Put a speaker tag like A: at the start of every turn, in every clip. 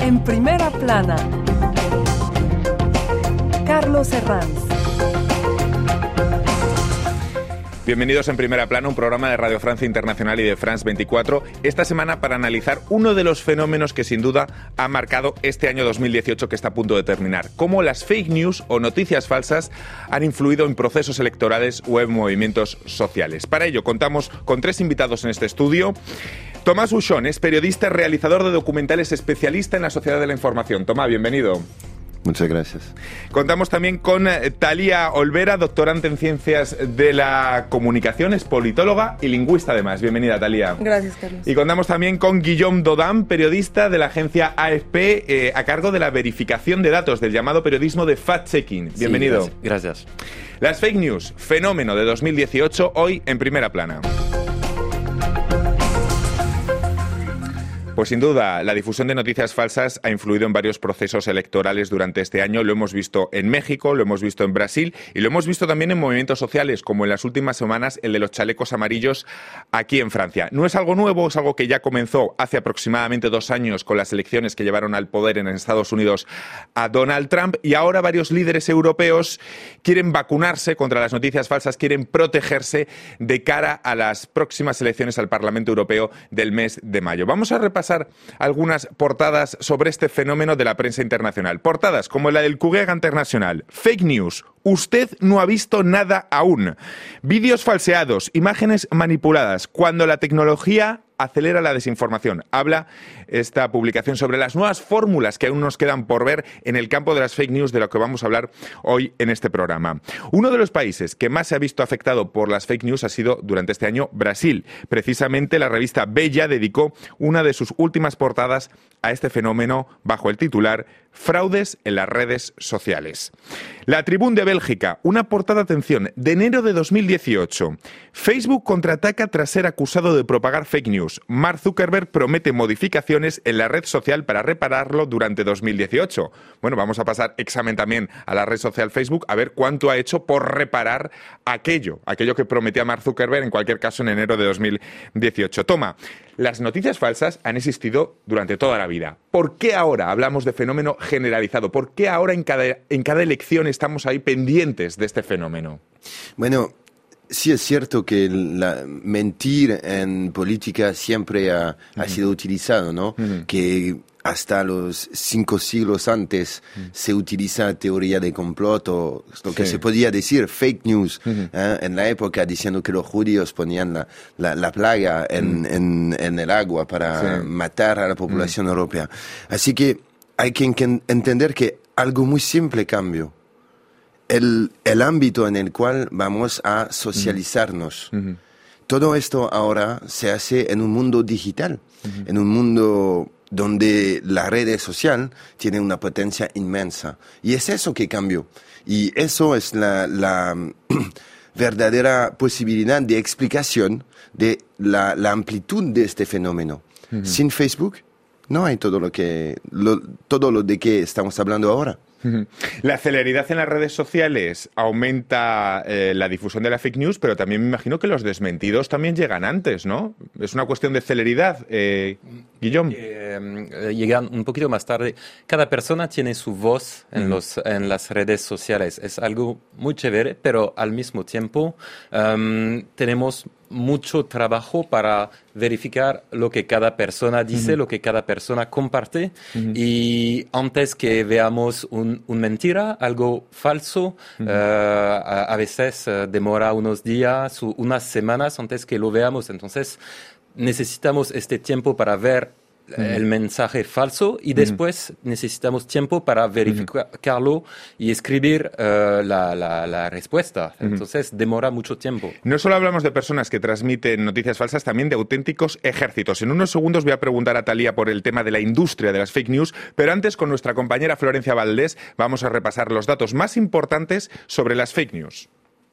A: En primera plana, Carlos Herranz.
B: Bienvenidos en Primera Plana, un programa de Radio Francia Internacional y de France 24, esta semana para analizar uno de los fenómenos que sin duda ha marcado este año 2018 que está a punto de terminar, cómo las fake news o noticias falsas han influido en procesos electorales o en movimientos sociales. Para ello contamos con tres invitados en este estudio. Tomás Buchon es periodista, realizador de documentales, especialista en la sociedad de la información. Tomás, bienvenido.
C: Muchas gracias.
B: Contamos también con Thalia Olvera, doctorante en Ciencias de la Comunicación, es politóloga y lingüista además. Bienvenida, Thalia.
D: Gracias, Carlos.
B: Y contamos también con Guillaume Dodin, periodista de la agencia AFP, a cargo de la verificación de datos, del llamado periodismo de fact-checking. Bienvenido.
C: Sí, gracias.
B: Las fake news, fenómeno de 2018, hoy en Primera Plana. Pues sin duda, la difusión de noticias falsas ha influido en varios procesos electorales durante este año. Lo hemos visto en México, lo hemos visto en Brasil y lo hemos visto también en movimientos sociales, como en las últimas semanas el de los chalecos amarillos aquí en Francia. No es algo nuevo, es algo que ya comenzó hace aproximadamente 2 años con las elecciones que llevaron al poder en Estados Unidos a Donald Trump, y ahora varios líderes europeos quieren vacunarse contra las noticias falsas, quieren protegerse de cara a las próximas elecciones al Parlamento Europeo del mes de mayo. Vamos a repasar algunas portadas sobre este fenómeno de la prensa internacional. Portadas como la del Courrier International. Fake news. Usted no ha visto nada aún. Vídeos falseados, imágenes manipuladas. Cuando la tecnología acelera la desinformación. Habla esta publicación sobre las nuevas fórmulas que aún nos quedan por ver en el campo de las fake news, de lo que vamos a hablar hoy en este programa. Uno de los países que más se ha visto afectado por las fake news ha sido durante este año Brasil. Precisamente la revista Bella dedicó una de sus últimas portadas a este fenómeno bajo el titular Fraudes en las redes sociales. La Tribune de Bélgica, una portada, atención, de enero de 2018. Facebook contraataca tras ser acusado de propagar fake news. Mark Zuckerberg promete modificaciones en la red social para repararlo durante 2018. Bueno, vamos a pasar examen también a la red social Facebook a ver cuánto ha hecho por reparar aquello que prometía Mark Zuckerberg, en cualquier caso en enero de 2018. Toma, las noticias falsas han existido durante toda la vida. ¿Por qué ahora hablamos de fenómeno generalizado? ¿Por qué ahora en cada elección estamos ahí pendientes de este fenómeno?
C: Bueno, sí es cierto que mentir en política siempre ha sido utilizado, ¿no? Que hasta los 5 siglos antes se utiliza teoría de complot, o lo que se podía decir fake news, en la época, diciendo que los judíos ponían la plaga en el agua para matar a la población europea. Así que hay que entender que algo muy simple cambió. El ámbito en el cual vamos a socializarnos. Todo esto ahora se hace en un mundo digital, en un mundo donde la red social tiene una potencia inmensa. Y es eso que cambió. Y eso es la verdadera posibilidad de explicación de la amplitud de este fenómeno. Sin Facebook no hay todo lo de que estamos hablando ahora.
B: La celeridad en las redes sociales aumenta la difusión de la fake news, pero también me imagino que los desmentidos también llegan antes, ¿no? Es una cuestión de celeridad. Guillaume.
E: Llegan un poquito más tarde. Cada persona tiene su voz en las redes sociales. Es algo muy chévere, pero al mismo tiempo tenemos mucho trabajo para verificar lo que cada persona dice, lo que cada persona comparte, y antes que veamos un mentira, algo falso, a veces demora unos días o unas semanas antes que lo veamos. Entonces necesitamos este tiempo para ver el mensaje falso y después necesitamos tiempo para verificarlo y escribir la respuesta. Entonces demora mucho tiempo.
B: No solo hablamos de personas que transmiten noticias falsas, también de auténticos ejércitos. En unos segundos voy a preguntar a Thalia por el tema de la industria de las fake news, pero antes, con nuestra compañera Florencia Valdés, vamos a repasar los datos más importantes sobre las fake news.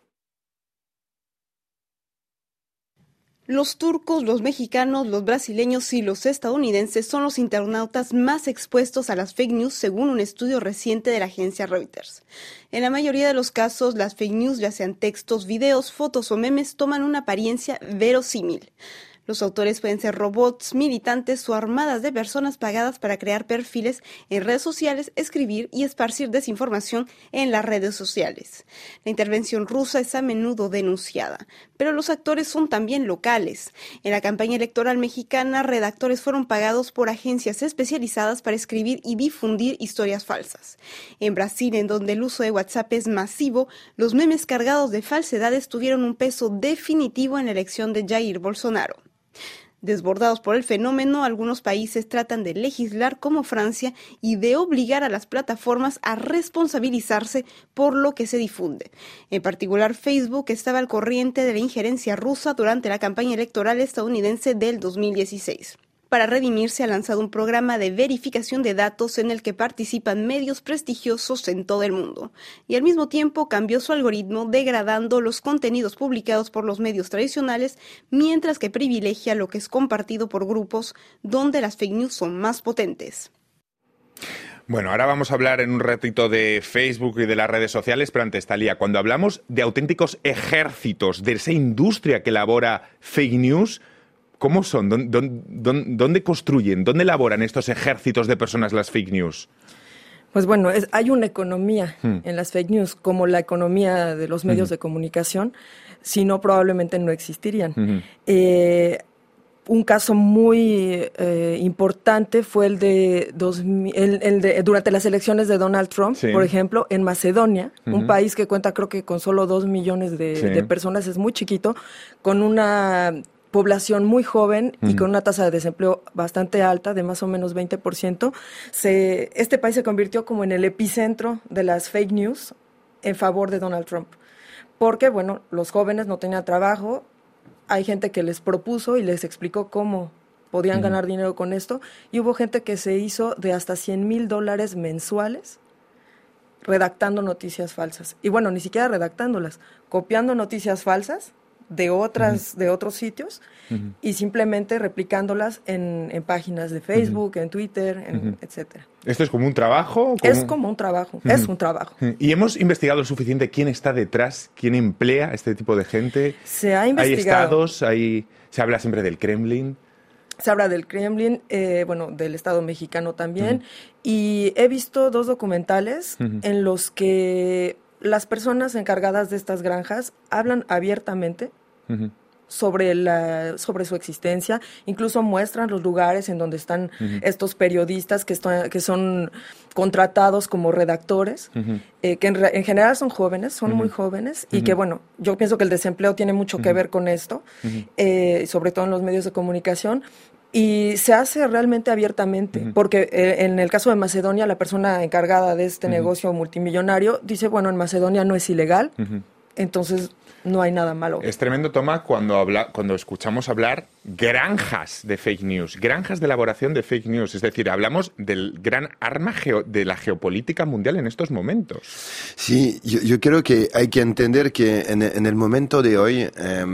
D: Los turcos, los mexicanos, los brasileños y los estadounidenses son los internautas más expuestos a las fake news, según un estudio reciente de la agencia Reuters. En la mayoría de los casos, las fake news, ya sean textos, videos, fotos o memes, toman una apariencia verosímil. Los autores pueden ser robots, militantes o armadas de personas pagadas para crear perfiles en redes sociales, escribir y esparcir desinformación en las redes sociales. La intervención rusa es a menudo denunciada, pero los actores son también locales. En la campaña electoral mexicana, redactores fueron pagados por agencias especializadas para escribir y difundir historias falsas. En Brasil, en donde el uso de WhatsApp es masivo, los memes cargados de falsedades tuvieron un peso definitivo en la elección de Jair Bolsonaro. Desbordados por el fenómeno, algunos países tratan de legislar como Francia y de obligar a las plataformas a responsabilizarse por lo que se difunde. En particular, Facebook estaba al corriente de la injerencia rusa durante la campaña electoral estadounidense del 2016. Para redimirse, ha lanzado un programa de verificación de datos en el que participan medios prestigiosos en todo el mundo. Y al mismo tiempo cambió su algoritmo, degradando los contenidos publicados por los medios tradicionales, mientras que privilegia lo que es compartido por grupos donde las fake news son más potentes.
B: Bueno, ahora vamos a hablar en un ratito de Facebook y de las redes sociales, pero antes, Thalía, cuando hablamos de auténticos ejércitos, de esa industria que elabora fake news, ¿cómo son? ¿Dónde construyen? ¿Dónde elaboran estos ejércitos de personas las fake news?
F: Pues bueno, hay una economía en las fake news, como la economía de los medios de comunicación, si no, probablemente no existirían. Un caso muy importante fue el de durante las elecciones de Donald Trump, por ejemplo, en Macedonia, un país que cuenta creo que con solo 2 millones de personas, es muy chiquito, con una población muy joven y con una tasa de desempleo bastante alta, de más o menos 20%, este país se convirtió como en el epicentro de las fake news en favor de Donald Trump. Porque, bueno, los jóvenes no tenían trabajo, hay gente que les propuso y les explicó cómo podían ganar dinero con esto, y hubo gente que se hizo de hasta $100,000 mensuales redactando noticias falsas. Y bueno, ni siquiera redactándolas, copiando noticias falsas de otros sitios y simplemente replicándolas en páginas de Facebook, en Twitter, etcétera.
B: ¿Esto es como un trabajo?
F: Es como un trabajo, es un trabajo.
B: ¿Y hemos investigado lo suficiente quién está detrás, quién emplea a este tipo de gente?
F: Se ha investigado.
B: ¿Hay estados? Se habla siempre del Kremlin.
F: Se habla del Kremlin, del Estado mexicano también, y he visto 2 documentales en los que las personas encargadas de estas granjas hablan abiertamente sobre su existencia, incluso muestran los lugares en donde están estos periodistas que son contratados como redactores, que en general son jóvenes, son muy jóvenes, y que bueno, yo pienso que el desempleo tiene mucho que ver con esto, sobre todo en los medios de comunicación. Y se hace realmente abiertamente, porque en el caso de Macedonia, la persona encargada de este negocio multimillonario dice, bueno, en Macedonia no es ilegal, entonces no hay nada malo.
B: Es tremendo, Toma, cuando escuchamos hablar granjas de fake news, granjas de elaboración de fake news. Es decir, hablamos del gran arma de la geopolítica mundial en estos momentos.
C: Sí, yo creo que hay que entender que en el momento de hoy...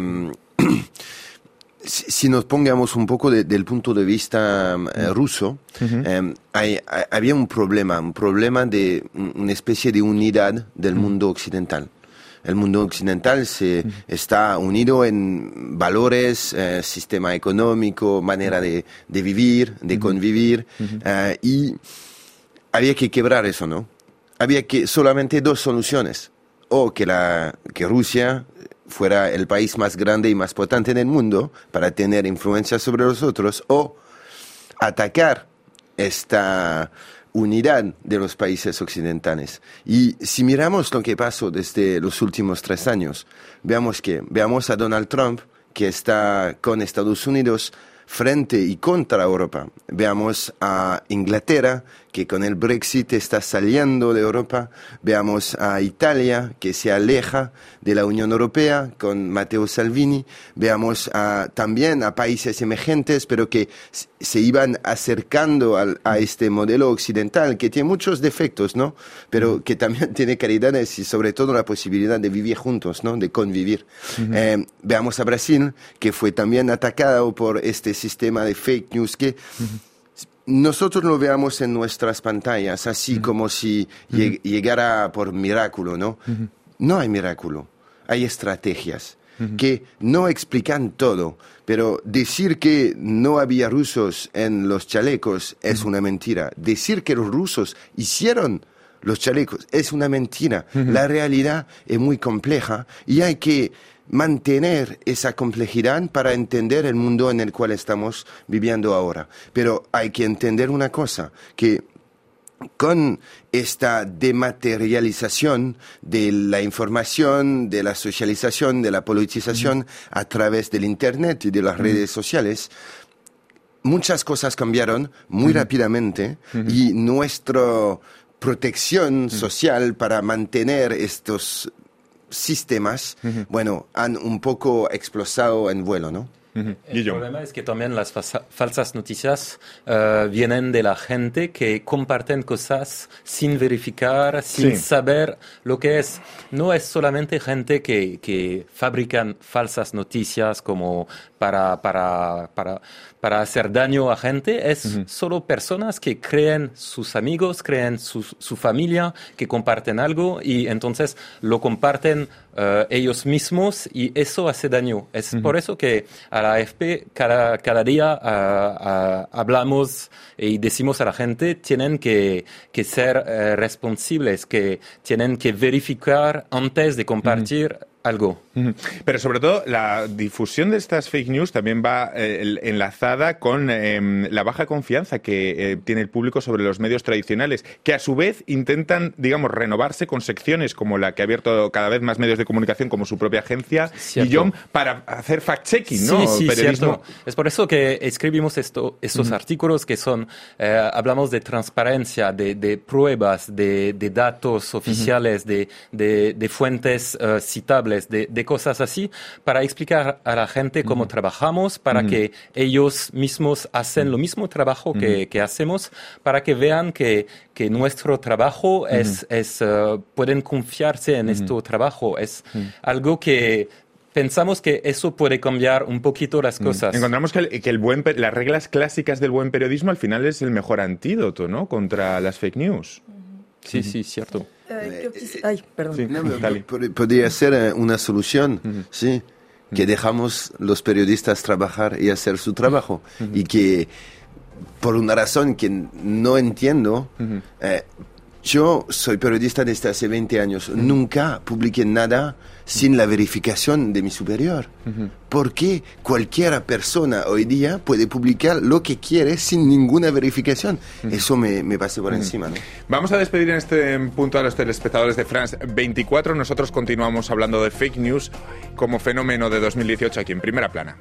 C: Si nos pongamos un poco del punto de vista ruso, había un problema de una especie de unidad del mundo occidental. El mundo occidental está unido en valores, sistema económico, manera de vivir, de convivir, y había que quebrar eso, ¿no? Había solamente 2 soluciones, o que Rusia fuera el país más grande y más potente del mundo para tener influencia sobre los otros, o atacar esta unidad de los países occidentales. Y si miramos lo que pasó desde los últimos 3 años, veamos a Donald Trump, que está con Estados Unidos frente y contra Europa. Veamos a Inglaterra, que con el Brexit está saliendo de Europa. Veamos a Italia, que se aleja de la Unión Europea con Matteo Salvini. Veamos también a países emergentes, pero que se iban acercando a este modelo occidental, que tiene muchos defectos, ¿no? Pero que también tiene calidades y sobre todo la posibilidad de vivir juntos, ¿no? De convivir. Veamos a Brasil, que fue también atacado por este sistema de fake news que... Nosotros lo veamos en nuestras pantallas, así como si llegara por milagro, ¿no? No hay milagro, hay estrategias. que no explican todo. Pero decir que no había rusos en los chalecos es una mentira. Decir que los rusos hicieron los chalecos es una mentira. La realidad es muy compleja y hay que mantener esa complejidad para entender el mundo en el cual estamos viviendo ahora. Pero hay que entender una cosa, que con esta dematerialización de la información, de la socialización, de la politización a través del Internet y de las redes sociales, muchas cosas cambiaron muy rápidamente y nuestra protección social para mantener estos sistemas, bueno, han un poco explosado en vuelo, ¿no?
E: El problema es que también las falsas noticias vienen de la gente que comparten cosas sin verificar, sin saber lo que es. No es solamente gente que fabrican falsas noticias como para hacer daño a gente, es solo personas que creen sus amigos, creen su familia, que comparten algo y entonces lo comparten ellos mismos y eso hace daño. Es por eso que a la AFP cada día hablamos y decimos a la gente tienen que ser responsables, que tienen que verificar antes de compartir algo.
B: Pero sobre todo la difusión de estas fake news también va enlazada con la baja confianza que tiene el público sobre los medios tradicionales, que a su vez intentan, digamos, renovarse con secciones como la que ha abierto cada vez más medios de comunicación, como su propia agencia, Guillaume, para hacer fact-checking, ¿no?
E: Sí,
B: periodismo.
E: cierto. Es por eso que escribimos estos artículos que son, hablamos de transparencia, de pruebas, de datos oficiales, de fuentes citables, de cosas así, para explicar a la gente cómo trabajamos, para que ellos mismos hacen lo mismo trabajo que hacemos, para que vean que nuestro trabajo pueden confiarse en nuestro trabajo. Es algo que pensamos que eso puede cambiar un poquito las cosas.
B: Encontramos que las reglas clásicas del buen periodismo al final es el mejor antídoto, ¿no?, contra las fake news.
E: Sí, cierto.
F: Ay, perdón.
B: Sí,
C: podría ser una solución, sí, que dejamos los periodistas trabajar y hacer su trabajo y que por una razón que no entiendo, yo soy periodista desde hace 20 años, nunca publiqué nada sin la verificación de mi superior. ¿Por qué cualquier persona hoy día puede publicar lo que quiere sin ninguna verificación? Eso me pasa por encima, ¿no?
B: Vamos a despedir en este punto a los telespectadores de France 24. Nosotros continuamos hablando de fake news como fenómeno de 2018 aquí en Primera Plana.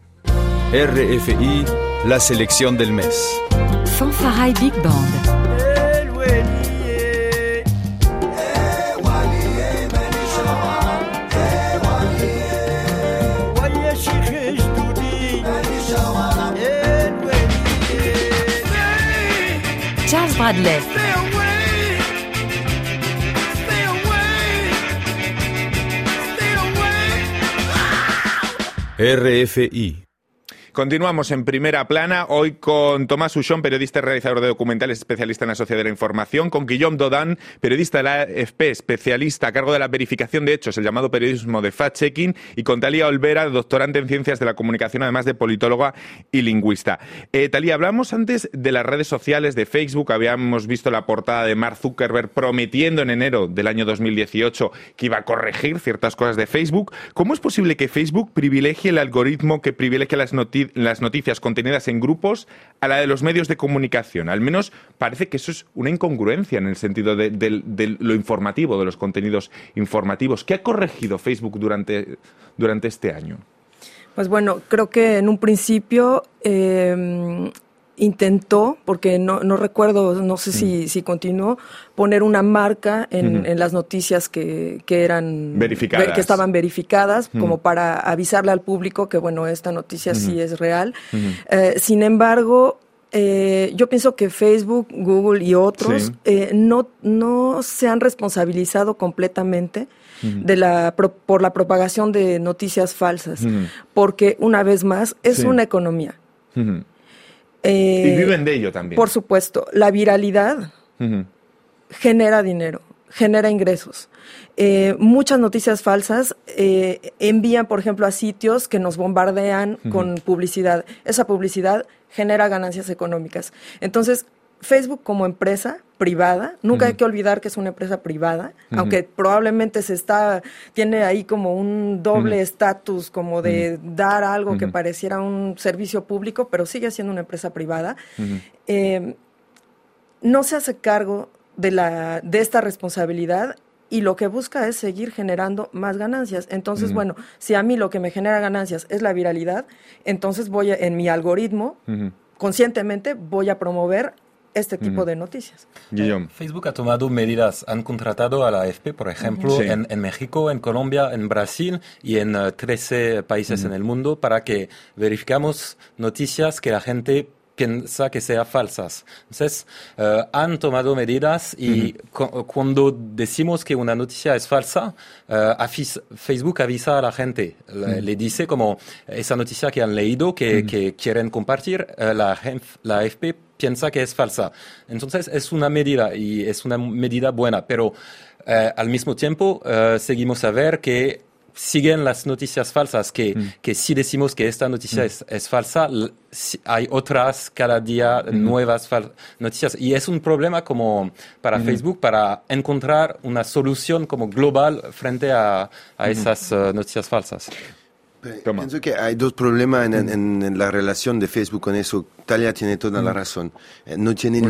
G: RFI, la selección del mes.
A: Fanfaraï Big Band. Charles Bradley.
G: RFI.
B: Continuamos en Primera Plana, hoy con Tomás Huchon, periodista y realizador de documentales, especialista en la sociedad de la información, con Guillaume Dodin, periodista de la AFP, especialista a cargo de la verificación de hechos, el llamado periodismo de fact-checking, y con Talía Olvera, doctorante en ciencias de la comunicación, además de politóloga y lingüista. Talía, hablamos antes de las redes sociales, de Facebook. Habíamos visto la portada de Mark Zuckerberg prometiendo en enero del año 2018 que iba a corregir ciertas cosas de Facebook. ¿Cómo es posible que Facebook privilegie el algoritmo que privilegia las noticias contenidas en grupos a la de los medios de comunicación? Al menos parece que eso es una incongruencia en el sentido de lo informativo, de los contenidos informativos. ¿Qué ha corregido Facebook durante este año?
F: Pues bueno, creo que en un principio intentó, porque no recuerdo, no sé si continuó, poner una marca en las noticias que eran
B: verificadas,
F: que estaban verificadas, como para avisarle al público que bueno, esta noticia sí es real. Sin embargo, yo pienso que Facebook, Google y otros no se han responsabilizado completamente por la propagación de noticias falsas, porque una vez más es una economía.
B: Y viven de ello también.
F: Por supuesto, la viralidad genera dinero. genera ingresos. Muchas noticias falsas envían, por ejemplo, a sitios que nos bombardean con publicidad. Esa publicidad genera ganancias económicas. Entonces, Facebook como empresa privada, nunca hay que olvidar que es una empresa privada, aunque probablemente tiene ahí como un doble estatus, como de dar algo que pareciera un servicio público, pero sigue siendo una empresa privada. No se hace cargo de esta responsabilidad y lo que busca es seguir generando más ganancias. Entonces, bueno, si a mí lo que me genera ganancias es la viralidad, entonces en mi algoritmo, conscientemente voy a promover este tipo de noticias.
E: Facebook ha tomado medidas, han contratado a la AFP, por ejemplo, en México, en Colombia, en Brasil y en 13 países en el mundo para que verificamos noticias que la gente piensa que sean falsas. Entonces, han tomado medidas y cuando decimos que una noticia es falsa, Facebook avisa a la gente, le dice como esa noticia que han leído, que quieren compartir, la AFP piensa que es falsa. Entonces, es una medida y es una medida buena, pero al mismo tiempo seguimos a ver que siguen las noticias falsas, que si decimos que esta noticia es falsa, hay otras cada día nuevas noticias. Y es un problema como para Facebook, para encontrar una solución como global frente a esas noticias falsas.
C: Pienso que hay dos problemas en la relación de Facebook con eso. Talia tiene toda la razón. No tiene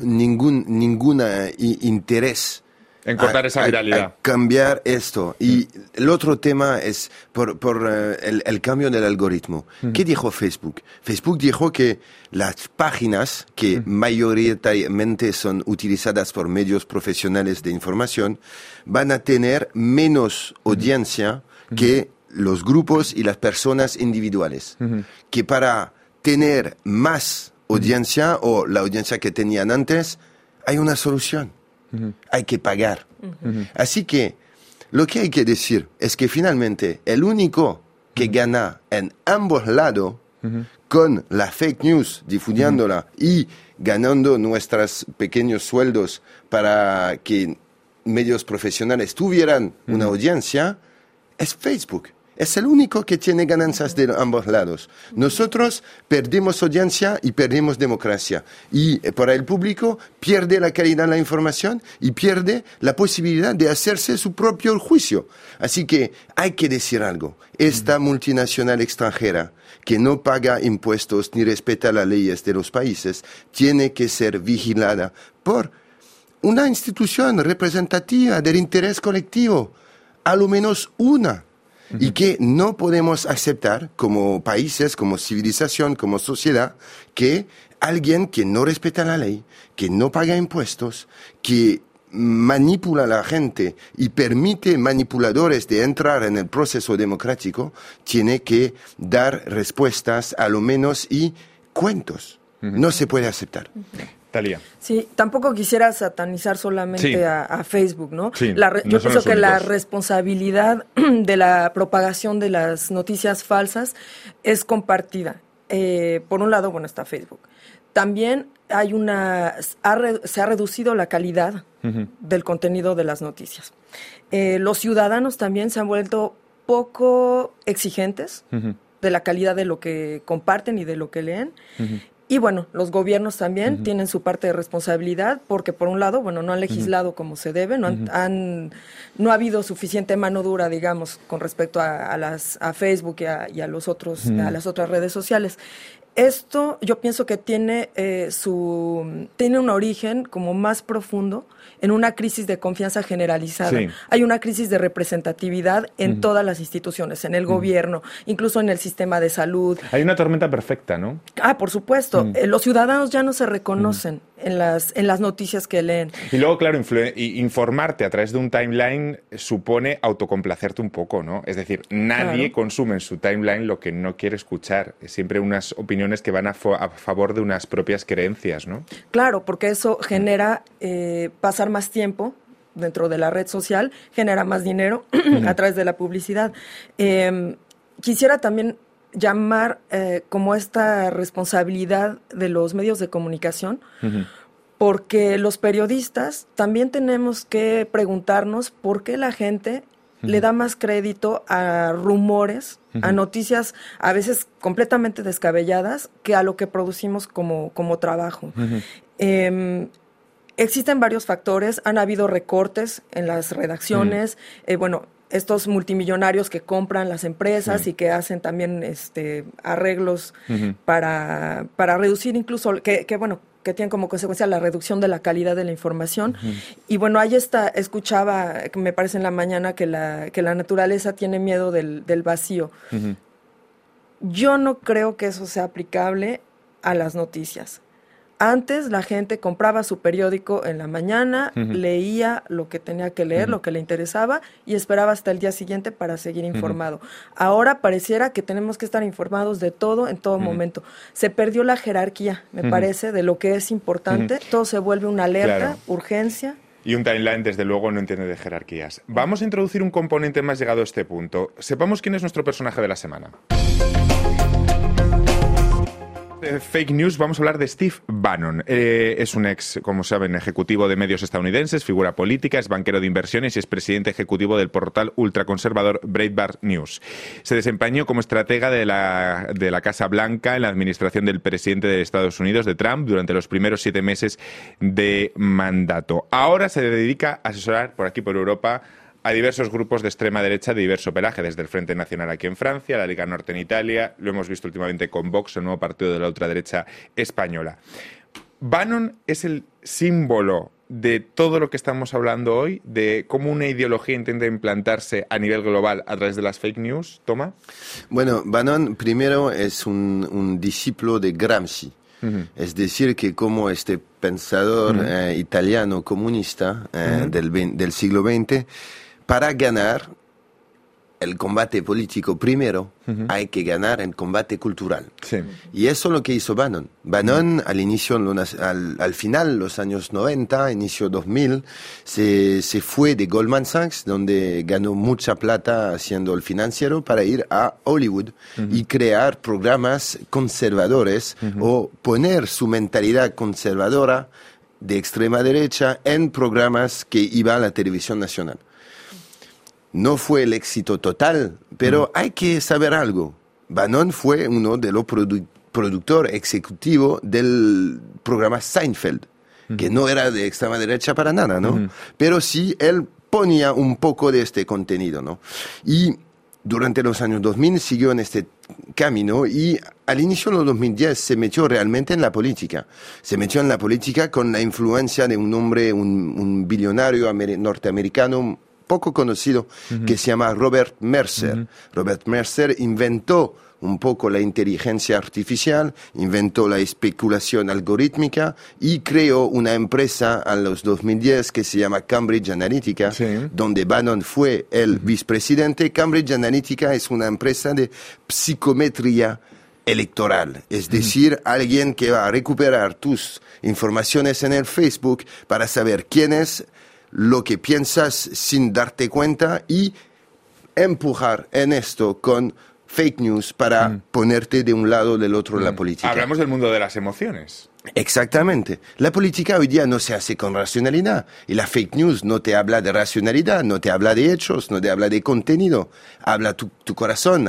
C: ningún interés
B: en cortar esa viralidad.
C: A cambiar esto. Y el otro tema es por el cambio del algoritmo. ¿Qué dijo Facebook? Facebook dijo que las páginas que mayoritariamente son utilizadas por medios profesionales de información van a tener menos audiencia que los grupos y las personas individuales. Que para tener más audiencia o la audiencia que tenían antes, hay una solución. Hay que pagar. Así que lo que hay que decir es que finalmente el único que gana en ambos lados con la fake news, difundiéndola y ganando nuestros pequeños sueldos para que medios profesionales tuvieran una audiencia, es Facebook. Es el único que tiene ganancias de ambos lados. Nosotros perdemos audiencia y perdemos democracia. Y para el público pierde la calidad de la información y pierde la posibilidad de hacerse su propio juicio. Así que hay que decir algo. Esta multinacional extranjera que no paga impuestos ni respeta las leyes de los países tiene que ser vigilada por una institución representativa del interés colectivo. A lo menos una. Y que no podemos aceptar como países, como civilización, como sociedad, que alguien que no respeta la ley, que no paga impuestos, que manipula a la gente y permite manipuladores de entrar en el proceso democrático, tiene que dar respuestas a lo menos y cuentos. No se puede aceptar.
B: Talia.
F: Sí, tampoco quisiera satanizar solamente a Facebook, ¿no?
B: Sí,
F: yo pienso que la responsabilidad de la propagación de las noticias falsas es compartida. Por un lado, bueno, está Facebook. También se ha reducido la calidad del contenido de las noticias. Los ciudadanos también se han vuelto poco exigentes de la calidad de lo que comparten y de lo que leen. Y bueno, los gobiernos también tienen su parte de responsabilidad porque por un lado, bueno, no han legislado como se debe, no ha habido suficiente mano dura, digamos, con respecto a Facebook y a los otros, a las otras redes sociales. Esto yo pienso que tiene un origen como más profundo en una crisis de confianza generalizada. Sí. Hay una crisis de representatividad en todas las instituciones, en el gobierno, incluso en el sistema de salud.
B: Hay una tormenta perfecta, ¿no?
F: Por supuesto. Los ciudadanos ya no se reconocen en las noticias que leen.
B: Y luego, claro, informarte a través de un timeline supone autocomplacerte un poco, ¿no? Es decir, nadie consume en su timeline lo que no quiere escuchar. Es siempre unas opiniones que van a favor de unas propias creencias, ¿no?
F: Claro, porque eso genera pasar más tiempo dentro de la red social, genera más dinero a través de la publicidad. Quisiera también llamar como esta responsabilidad de los medios de comunicación, porque los periodistas también tenemos que preguntarnos por qué la gente le da más crédito a rumores, a noticias a veces completamente descabelladas, que a lo que producimos como trabajo. Existen varios factores, han habido recortes en las redacciones, estos multimillonarios que compran las empresas y que hacen también arreglos para reducir incluso, que tienen como consecuencia la reducción de la calidad de la información. Y bueno, ahí escuchaba, me parece en la mañana, que la naturaleza tiene miedo del vacío. Yo no creo que eso sea aplicable a las noticias. Antes la gente compraba su periódico en la mañana, leía lo que tenía que leer, lo que le interesaba, y esperaba hasta el día siguiente para seguir informado. Ahora pareciera que tenemos que estar informados de todo en todo momento. Se perdió la jerarquía, me parece, de lo que es importante. Todo se vuelve una alerta, urgencia.
B: Y un timeline, desde luego, no entiende de jerarquías. Vamos a introducir un componente más llegado a este punto. Sepamos quién es nuestro personaje de la semana. Fake news, vamos a hablar de Steve Bannon. Es un como saben, ejecutivo de medios estadounidenses, figura política, es banquero de inversiones y es presidente ejecutivo del portal ultraconservador Breitbart News. Se desempeñó como estratega de la Casa Blanca en la administración del presidente de Estados Unidos, de Trump, durante los primeros 7 meses de mandato. Ahora se dedica a asesorar por aquí, por Europa, a diversos grupos de extrema derecha de diverso pelaje, desde el Frente Nacional aquí en Francia, la Liga Norte en Italia, lo hemos visto últimamente con Vox, el nuevo partido de la ultraderecha española. Bannon es el símbolo de todo lo que estamos hablando hoy, de cómo una ideología intenta implantarse a nivel global a través de las fake news. ¿Toma?
C: Bueno, Bannon primero es un discípulo de Gramsci. Es decir, que como este pensador italiano comunista del siglo XX, para ganar el combate político primero, hay que ganar el combate cultural. Sí. Y eso es lo que hizo Bannon. Bannon, al final, los años 90, inicio 2000, se fue de Goldman Sachs, donde ganó mucha plata haciendo el financiero, para ir a Hollywood y crear programas conservadores o poner su mentalidad conservadora de extrema derecha en programas que iban a la televisión nacional. No fue el éxito total, pero hay que saber algo. Bannon fue uno de los productores ejecutivos del programa Seinfeld, que no era de extrema derecha para nada, ¿no? Pero sí, él ponía un poco de este contenido, ¿no? Y durante los años 2000 siguió en este camino y al inicio de los 2010 se metió realmente en la política. Se metió en la política con la influencia de un hombre, un billonario norteamericano poco conocido, que se llama Robert Mercer. Robert Mercer inventó un poco la inteligencia artificial, inventó la especulación algorítmica y creó una empresa en los 2010 que se llama Cambridge Analytica, donde Bannon fue el vicepresidente. Cambridge Analytica es una empresa de psicometría electoral, es decir, alguien que va a recuperar tus informaciones en el Facebook para saber quién es, lo que piensas sin darte cuenta y empujar en esto con fake news para ponerte de un lado o del otro de la política.
B: Hablamos del mundo de las emociones.
C: Exactamente. La política hoy día no se hace con racionalidad y la fake news no te habla de racionalidad, no te habla de hechos, no te habla de contenido. Habla tu corazón,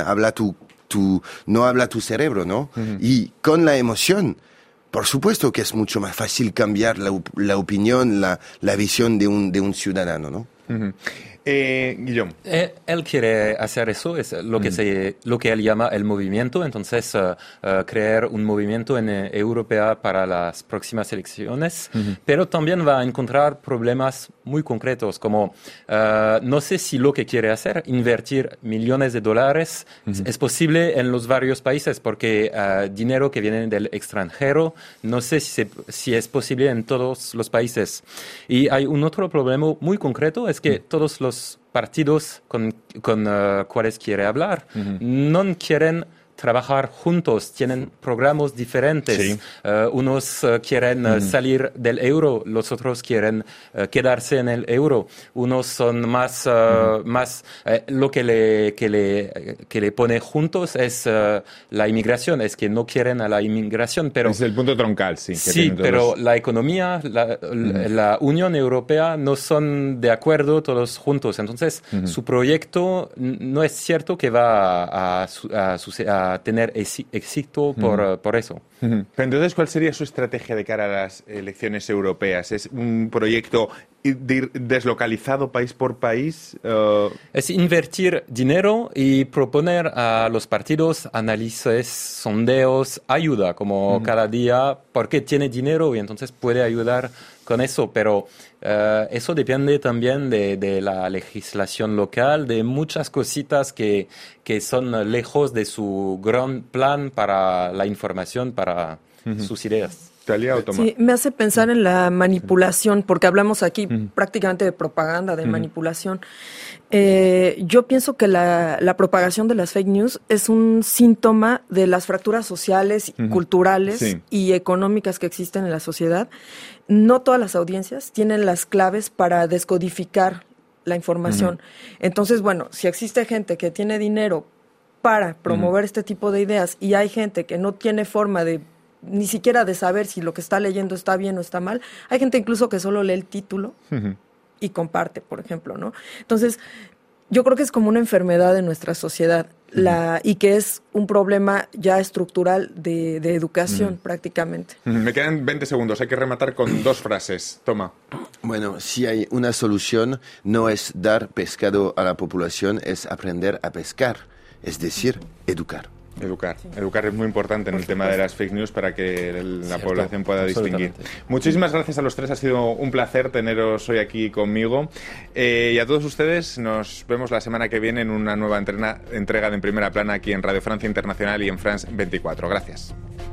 C: no habla tu cerebro, ¿no? Y con la emoción, por supuesto que es mucho más fácil cambiar la opinión, la visión de un ciudadano, ¿no?
B: Guillaume.
E: Él quiere hacer eso, es lo que él llama el movimiento, entonces crear un movimiento europeo para las próximas elecciones, pero también va a encontrar problemas muy concretos, como no sé si lo que quiere hacer, invertir millones de dólares, es posible en los varios países, porque dinero que viene del extranjero, no sé si es posible en todos los países. Y hay un otro problema muy concreto, es que todos los partidos con cuales quiere hablar no quieren trabajar juntos, tienen programas diferentes.
B: Sí.
E: Unos quieren salir del euro, los otros quieren quedarse en el euro. Unos son más lo que le pone juntos es la inmigración, es que no quieren a la inmigración, pero
B: es el punto troncal, sí.
E: Sí, pero la economía, la Unión Europea no son de acuerdo todos juntos. Entonces, su proyecto no es cierto que va a tener éxito por eso.
B: Pero entonces, ¿cuál sería su estrategia de cara a las elecciones europeas? ¿Es un proyecto deslocalizado país por país?
E: Es invertir dinero y proponer a los partidos análisis, sondeos, ayuda, como cada día, porque tiene dinero y entonces puede ayudar con eso, pero eso depende también de la legislación local, de muchas cositas que son lejos de su gran plan para la información, para sus ideas.
F: Sí, me hace pensar en la manipulación, porque hablamos aquí prácticamente de propaganda, de manipulación. Yo pienso que la propagación de las fake news es un síntoma de las fracturas sociales, culturales y económicas que existen en la sociedad. No todas las audiencias tienen las claves para descodificar la información. Entonces, bueno, si existe gente que tiene dinero para promover este tipo de ideas y hay gente que no tiene forma de ni siquiera de saber si lo que está leyendo está bien o está mal. Hay gente incluso que solo lee el título y comparte, por ejemplo, ¿no? Entonces, yo creo que es como una enfermedad de nuestra sociedad y que es un problema ya estructural de educación prácticamente.
B: Me quedan 20 segundos, hay que rematar con 2 frases. Toma.
C: Bueno, si hay una solución, no es dar pescado a la población, es aprender a pescar, es decir, educar.
B: Educar es muy importante en el tema de las fake news para que la población pueda distinguir. Muchísimas gracias a los tres, ha sido un placer teneros hoy aquí conmigo. Y a todos ustedes nos vemos la semana que viene en una nueva entrega de En Primera Plana aquí en Radio Francia Internacional y en France 24. Gracias.